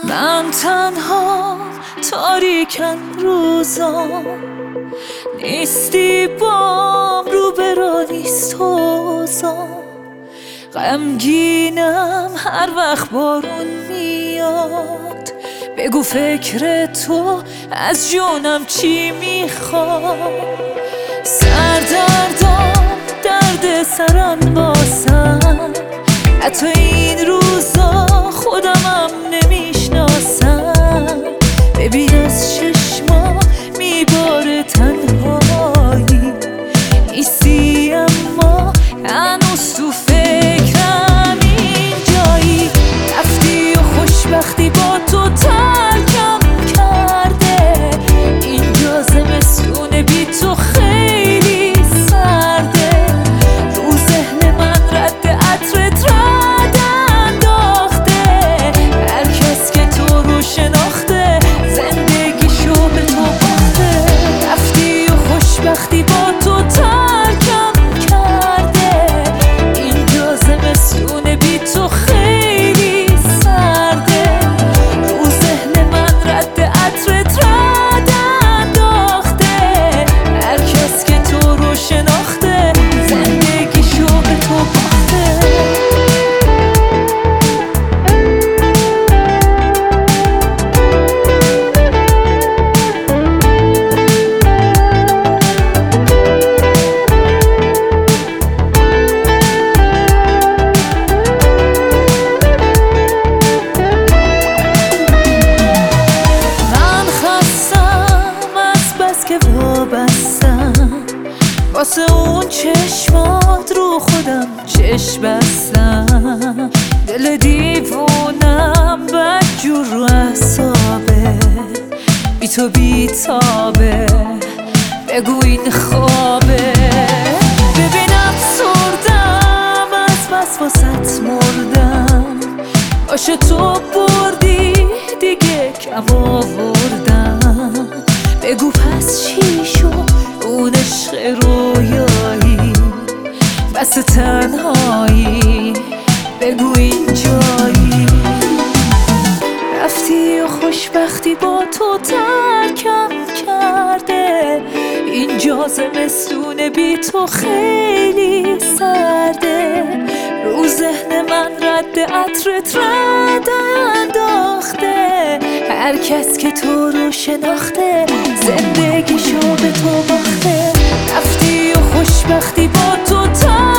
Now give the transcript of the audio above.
من تنها تاریکن روزام، نیستی بام روبرو نیست حوضام. غمگینم هر وقت بارون میاد، بگو فکر تو از جونم چی میخواد. سردردم درد سرن واسم، حتی این روزا خودمم نمیشناسم. ببین از چشما میباره تنهایی، نیستی اما هنوز تو فکرم اینجایی. رفتی و خوشبختی با تو ترکم کرده، اینجا زمستون بی تو خیلی سرده. رو ذهن من رد عطرت رد انداخته، هر کس که تو رو شناخته زندگیشو به تو باخته. رفتی و خوشبختی با تو ترکم کرده، اینجا زمستون بی تو خیلی سرده. رو ذهن من رد عطرت رد انداخته، هر کس که تو رو شناخته زندگیشو به تو باخته. واسه اون چشمات رو خودم چشم بستم. دل دیوونم بدجور رو اعصابه، بی تو بیتابه، بگو این خوابه. ببین افسردم از بس واسط مردم، باشه تو بردی دیگه کم آوردم. بگو پس چی شد اون عشق رویایی، بس تنهایی، بگو این جایی. رفتی و خوشبختی با تو ترکم کرده، اینجا زمستون بی تو خیلی سرده. رو ذهن من رد عطرت رد انداخته، هر کس که تو رو شناخته زندگیشو به تو باخته. رفتی و خوشبختی با تو